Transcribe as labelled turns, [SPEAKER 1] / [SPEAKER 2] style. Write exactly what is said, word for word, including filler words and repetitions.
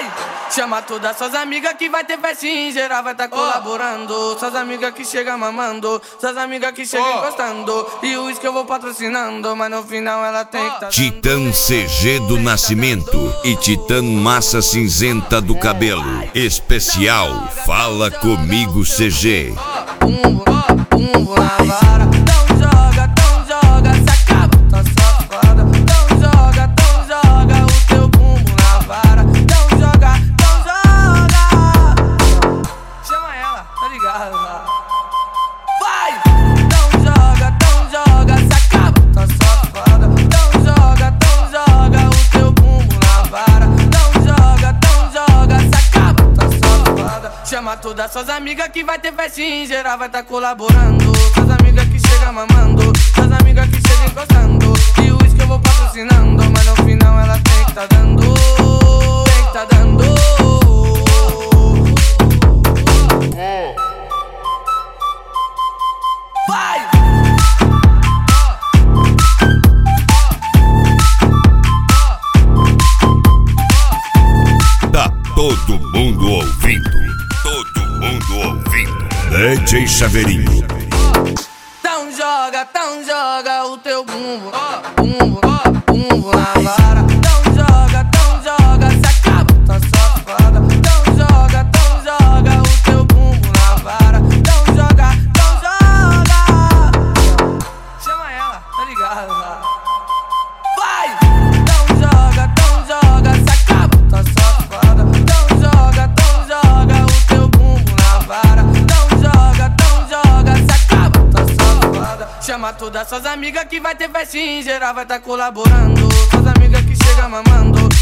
[SPEAKER 1] Vai! Chama todas suas amigas que vai ter festinha em geral, vai tá colaborando. Suas amigas que chegam mamando, suas amigas que chegam oh. encostando. E o uísque eu vou patrocinando, mas no final ela tem que tá
[SPEAKER 2] Titã C G do Nascimento e Titã Massa Cinzenta do Cabelo. Especial Fala Comigo C G.
[SPEAKER 1] Bumbo, bumbo na vara. Então joga, então joga, se acaba, tá safada. Então joga, então joga o teu bumbo na vara. Então joga, então joga. Chama ela, tá ligado lá. Vai! Então joga, então joga, se acaba, tá safada. Então joga, então joga o teu bumbo na vara. Então joga, então joga, se acaba, tá safada. Chama todas suas amigas que vai ter festinha em geral, vai tá colaborando. Suas amigas que chegam mamando, suas amigas que chegam encostando. E o uísque eu vou patrocinando, mas no final ela tem que tá dando. Tem que tá dando. Vai!
[SPEAKER 2] Tá todo mundo ouvindo, todo mundo ouvindo. D J Chaveirinho.
[SPEAKER 1] Então joga, então joga o teu bumbo, bumbo, bumbo na vara. Então joga, então joga, se acaba, tá safada. Então joga, então joga o teu bumbo na vara. Então joga, então joga. Chama ela, tá ligado lá. Vai! Então joga, então joga, se acaba, tá safada. Então joga, então joga o teu bumbo na vara. Então joga, então joga, se acaba, tá safada. Chama todas suas amigas que vai ter festinha em geral, vai tá colaborando. Suas amigas que chegam mamando,